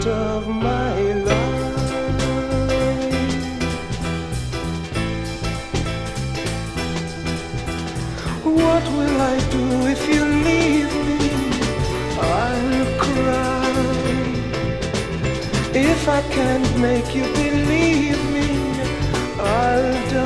rest of my life. What will I do if you leave me? I'll cry. If I can't make you believe me, I'll die.